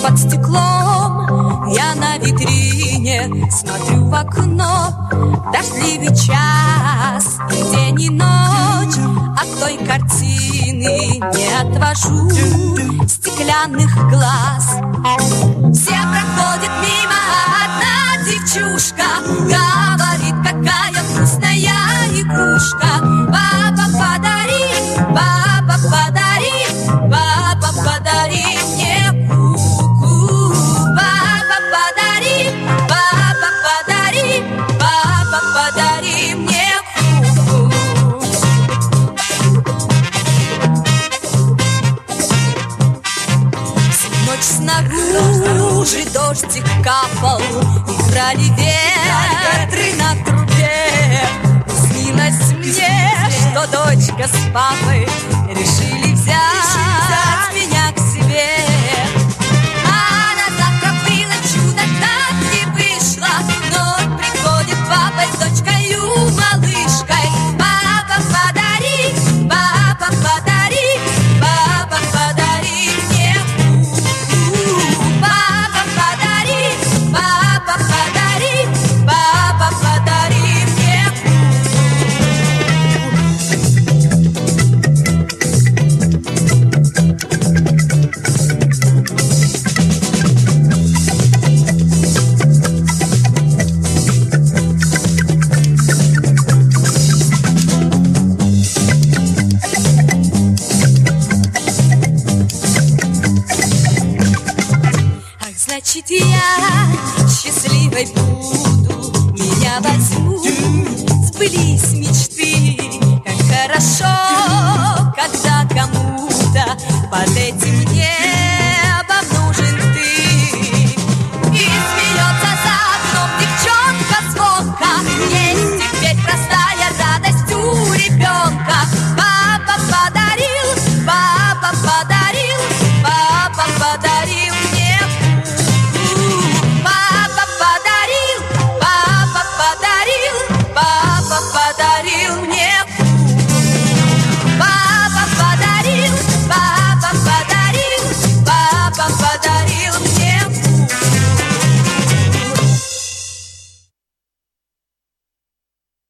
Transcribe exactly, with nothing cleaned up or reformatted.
под стеклом, я на витрине смотрю в окно. Дождливый час, и день и ночь, от той картины не отвожу стеклянных глаз. Все проходят мимо, одна девчушка говорит, какая вкусная игрушка. Папа, подари, папа, подари, папа, подари мне куклу. Папа, подари, папа, подари, папа, подари мне куклу. Всю ночь снаружи дождик капал, играли ветры на трубе. Снилось мне, что дочка с папой решили взять меня к себе. А на завтра было чудо, так и вышло. Но приходит папа с дочкою малышкой. Папа, подари, папа, подари, папа, подари мне куклу. Папа, подари, папа, подари, папа, подари мне Значит, я счастливой буду, меня возьмут, сбылись мечты. Как хорошо, когда кому-то под этим